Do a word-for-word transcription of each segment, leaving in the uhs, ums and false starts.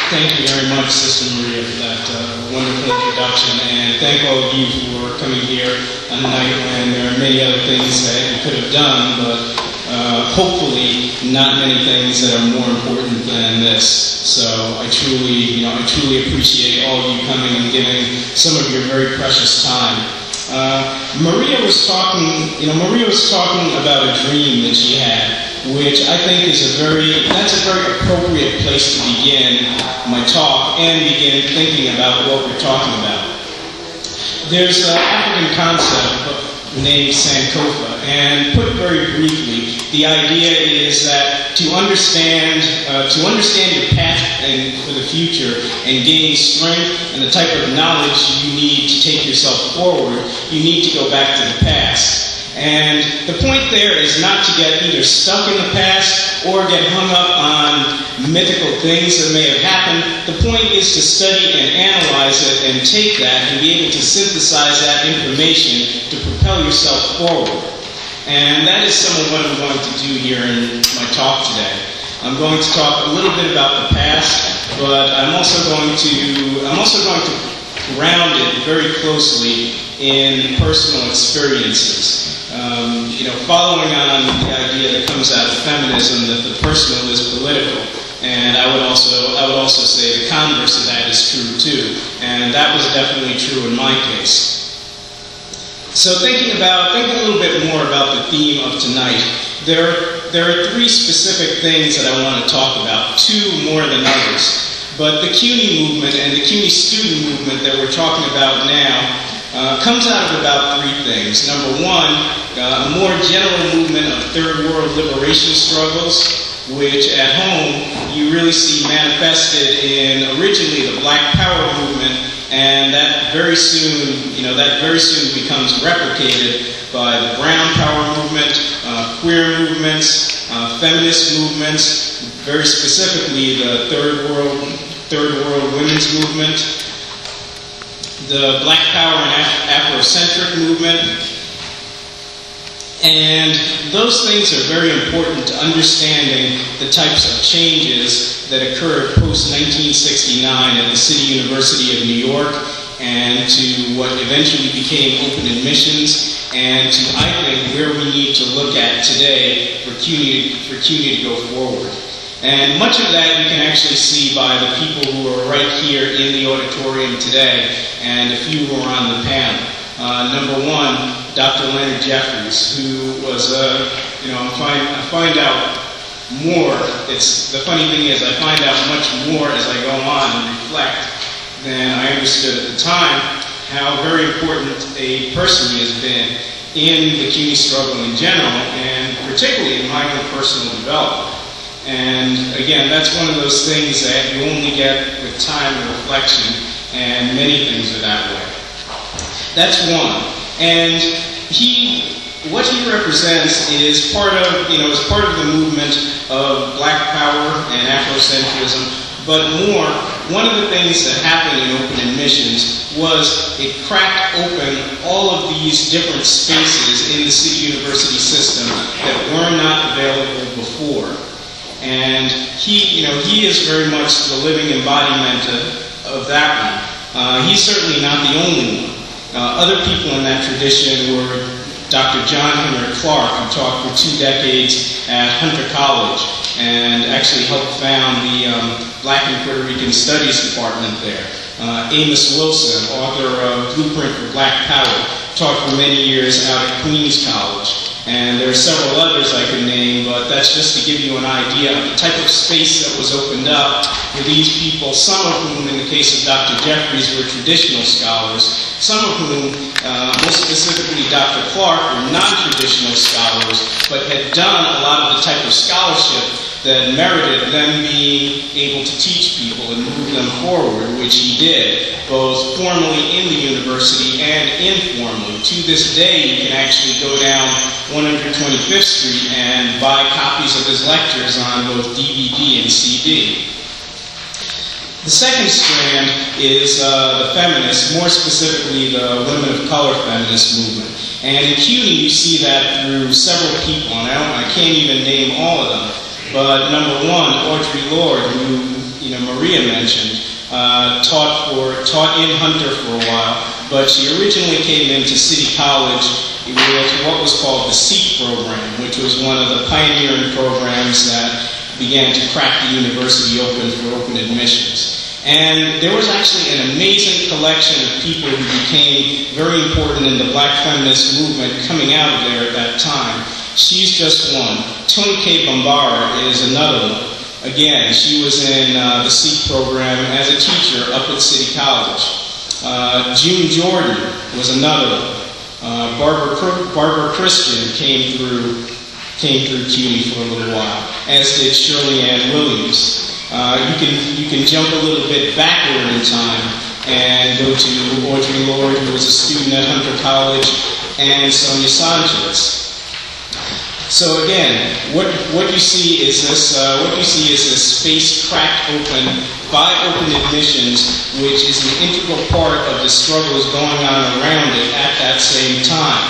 Thank you very much, Sister Maria, for that uh, wonderful introduction, and thank all of you for coming here on a night when there are many other things that you could have done, but uh, hopefully not many things that are more important than this. So I truly, you know, I truly appreciate all of you coming and giving some of your very precious time. Uh, Maria was talking, you know, Maria was talking about a dream that she had, which I think is a very, that's a very appropriate place to begin my talk and begin thinking about what we're talking about. There's an African concept named Sankofa, and put very briefly, the idea is that to understand, uh, to understand your path and for the future and gain strength and the type of knowledge you need to take yourself forward, you need to go back to the past. And the point there is not to get either stuck in the past or get hung up on mythical things that may have happened. The point is to study and analyze it and take that and be able to synthesize that information to propel yourself forward. And that is some of what I'm going to do here in my talk today. I'm going to talk a little bit about the past, but I'm also going to I'm also going to ground it very closely in personal experiences. Um, you know, following on the idea that comes out of feminism that the personal is political, and I would also I would also say the converse of that is true too, and that was definitely true in my case. So thinking about thinking a little bit more about the theme of tonight, there there are three specific things that I want to talk about, two more than others. But the CUNY movement and the CUNY student movement that we're talking about now uh, comes out of about three things. Number one, uh, a more general movement of third world liberation struggles, which at home you really see manifested in originally the Black Power movement, and that very soon, you know, that very soon becomes replicated by the Brown Power movement, uh, queer movements, uh, feminist movements, very specifically the third world, third world women's movement, the Black Power and Af- Afrocentric movement. And those things are very important to understanding the types of changes that occurred post nineteen sixty-nine at the City University of New York, and to what eventually became open admissions, and to, I think, where we need to look at today for CUNY, for CUNY to go forward. And much of that you can actually see by the people who are right here in the auditorium today, and a few who are on the panel. Uh, number one, Doctor Leonard Jeffries, who was, uh, you know, I find, I find out more. It's the funny thing is, I find out much more as I go on and reflect than I understood at the time. How very important a person he has been in the CUNY struggle in general, and particularly in my own personal development. And again, that's one of those things that you only get with time and reflection, and many things are that way. That's one. And he, what he represents is part of, you know, is part of the movement of Black Power and Afrocentrism, but more, one of the things that happened in open admissions was it cracked open all of these different spaces in the City University system that were not available before. And he, you know, he is very much the living embodiment of, of that one. Uh, he's certainly not the only one. Uh, other people in that tradition were Doctor John Henrik Clarke, who taught for two decades at Hunter College and actually helped found the um, Black and Puerto Rican Studies Department there. Uh, Amos Wilson, author of Blueprint for Black Power, taught for many years out at Queens College. And there are several others I could name, but that's just to give you an idea of the type of space that was opened up for these people, some of whom, in the case of Doctor Jeffries, were traditional scholars, some of whom, uh, most specifically Doctor Clarke, were non-traditional scholars, but had done a lot of the type of scholarship that merited them being able to teach people and move them forward, which he did, both formally in the university and informally. To this day, you can actually go down one hundred twenty-fifth Street and buy copies of his lectures on both D V D and C D. The second strand is uh, the feminists, more specifically the women of color feminist movement. And in CUNY, you see that through several people, and I, don't, I can't even name all of them. But number one, Audre Lorde, who, you know, Maria mentioned, uh, taught for taught in Hunter for a while, but she originally came into City College with what was called the SEEK program, which was one of the pioneering programs that began to crack the university open for open admissions. And there was actually an amazing collection of people who became very important in the Black feminist movement coming out of there at that time. She's just one. Toni Cade Bambara is another one. Again, she was in uh, the SEEK program as a teacher up at City College. Uh, June Jordan was another one. Uh, Barbara, Barbara Christian came through, came through C U N Y for a little while, as did Shirley Ann Williams. Uh, you can you can jump a little bit backward in time and go to Audre Lorde, who was a student at Hunter College, and Sonia Sanchez. So again, what what you see is this uh, what you see is this space cracked open by open admissions, which is an integral part of the struggles going on around it at that same time.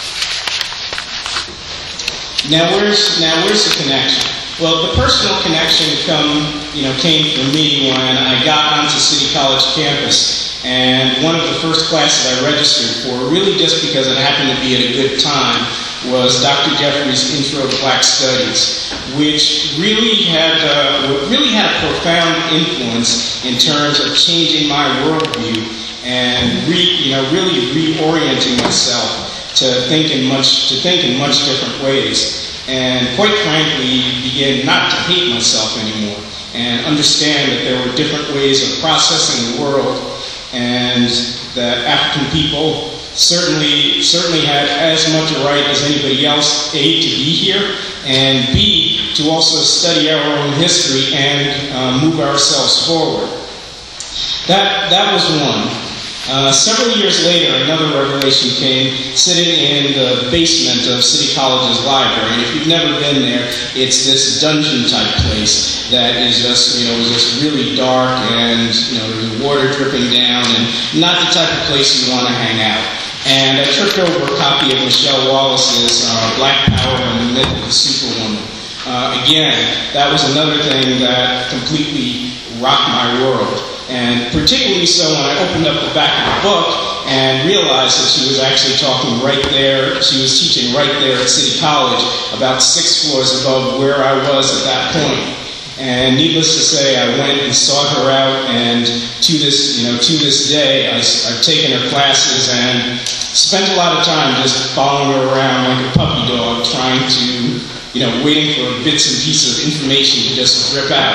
Now where's now where's the connection? Well, the personal connection come, you know, came for me when I got onto City College campus, and one of the first classes I registered for, really just because it happened to be at a good time, was Doctor Jeffrey's Intro to Black Studies, which really had uh, really had a profound influence in terms of changing my worldview and re, you know, really reorienting myself to think in much to think in much different ways. And quite frankly, begin not to hate myself anymore and understand that there were different ways of processing the world, and that African people certainly certainly had as much a right as anybody else, A, to be here, and B, to also study our own history and uh, move ourselves forward. That, that was one. Uh, several years later, another revelation came, sitting in the basement of City College's library. And if you've never been there, it's this dungeon-type place that is just, you know, just really dark, and, you know, there's water dripping down, and not the type of place you want to hang out. And I tripped over a copy of Michelle Wallace's uh, Black Power and the Myth of the Superwoman. Uh, again, that was another thing that completely rocked my world. And particularly so when I opened up the back of the book and realized that she was actually talking right there, she was teaching right there at City College, about six floors above where I was at that point. And needless to say, I went and sought her out, and to this, you know, to this day, I, I've taken her classes and spent a lot of time just following her around like a puppy dog, trying to, you know, waiting for bits and pieces of information to just drip out.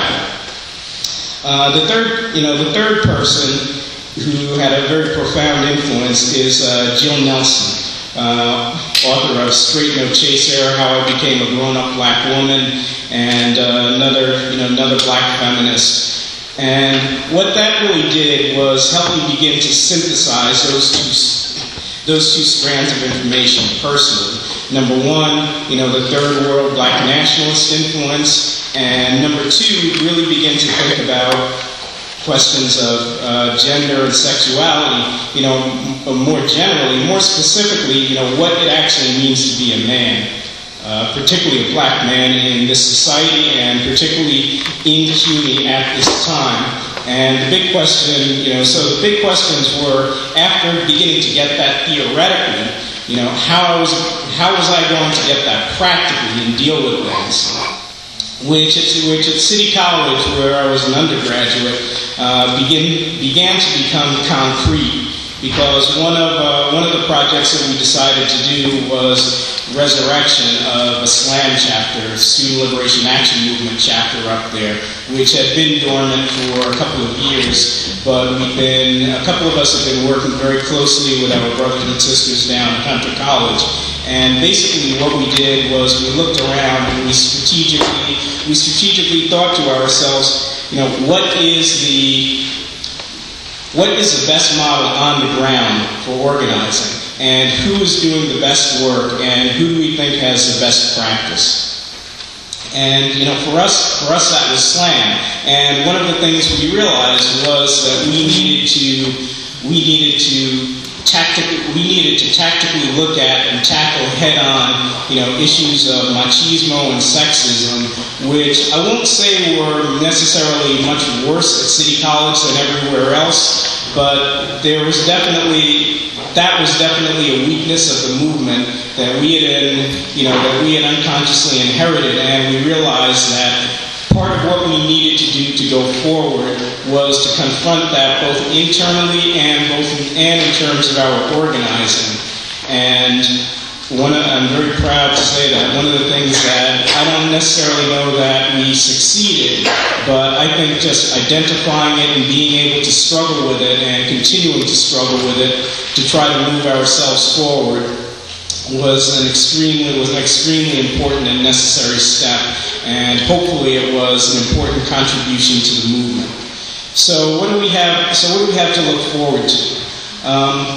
Uh, the third, you know, the third person who had a very profound influence is uh, Jill Nelson, uh, author of Straight No Chaser: How I Became a Grown-Up Black Woman, and uh, another, you know, another black feminist. And what that really did was help me begin to synthesize those two, those two strands of information personally. Number one, you know, the third world black nationalist influence. And number two, really begin to think about questions of uh, gender and sexuality, you know, m- more generally, more specifically, you know, what it actually means to be a man, uh, particularly a black man in this society, and particularly in C U N Y at this time. And the big question, you know, so the big questions were, after beginning to get that theoretically, you know, how was, how was I going to get that practically and deal with things? Which at, which at City College, where I was an undergraduate, uh, begin, began to become concrete, because one of uh, one of the projects that we decided to do was resurrection of a SLAM chapter, Student Liberation Action Movement chapter up there, which had been dormant for a couple of years, but we've been a couple of us have been working very closely with our brothers and sisters down at Hunter College. And basically what we did was we looked around and we strategically we strategically thought to ourselves, you know, what is the what is the best model on the ground for organizing, and who is doing the best work, and who do we think has the best practice? And you know, for us for us that was SLAM. And one of the things we realized was that we needed to we needed to tactically, we needed to tactically look at and tackle head-on, you know, issues of machismo and sexism, which I won't say were necessarily much worse at City College than everywhere else, but there was definitely, that was definitely a weakness of the movement that we had, in, you know, that we had unconsciously inherited, and we realized that part of what we needed to do to go forward was to confront that both internally and both in, and in terms of our organizing. And one of, I'm very proud to say that one of the things that I don't necessarily know that we succeeded, but I think just identifying it and being able to struggle with it and continuing to struggle with it to try to move ourselves forward was an extremely was an extremely important and necessary step, and hopefully it was an important contribution to the movement. So what do we have? So what do we have to look forward to? Um,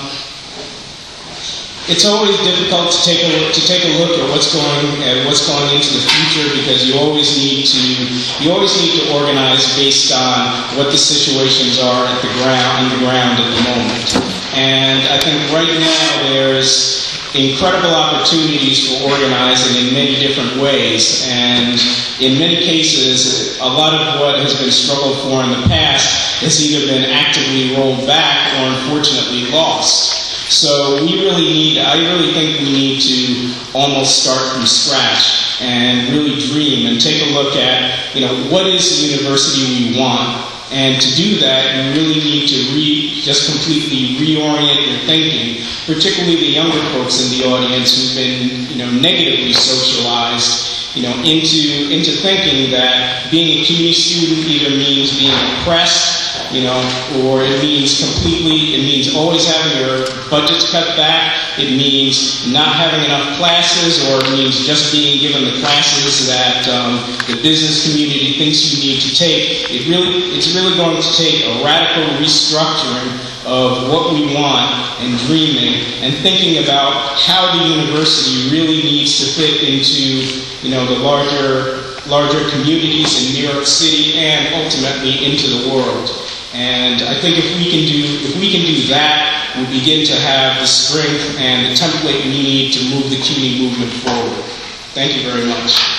it's always difficult to take a look, to take a look at what's going at what's going into the future, because you always need to you always need to organize based on what the situations are at the ground on the ground at the moment. And I think right now there's incredible opportunities for organizing in many different ways, and in many cases, a lot of what has been struggled for in the past has either been actively rolled back or unfortunately lost. So we really need, I really think we need to almost start from scratch and really dream and take a look at, you know, what is the university we want? And to do that, you really need to re, just completely reorient your thinking, particularly the younger folks in the audience who've been, you know, negatively socialized, you know, into into thinking that being a C U N Y student either means being oppressed, you know, or it means completely, it means always having your budgets cut back, it means not having enough classes, or it means just being given the classes that um, the business community thinks you need to take. It really, it's really going to take a radical restructuring of what we want and dreaming and thinking about how the university really needs to fit into, you know, the larger, larger communities in New York City and ultimately into the world. And I think if we can do, if we can do that, we begin to have the strength and the template we need to move the C U N Y movement forward. Thank you very much.